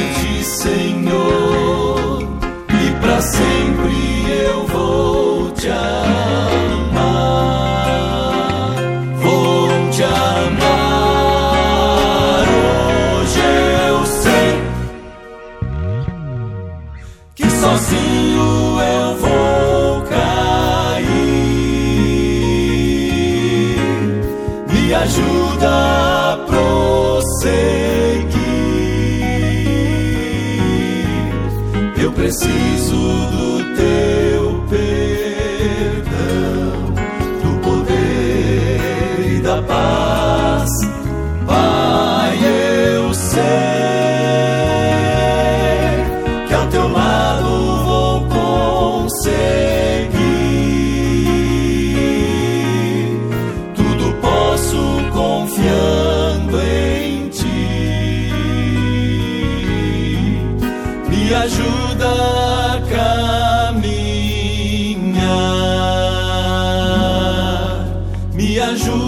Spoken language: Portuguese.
ti, Senhor, e para sempre eu vou te amar, vou te amar. Hoje eu sei que sozinho eu vou cair. Me ajuda a prosseguir. Eu preciso do teu perdão, do poder e da paz. Pai, eu sei que ao teu lado vou conseguir. Tudo posso confiando em ti. Me ajuda a caminhar, me ajuda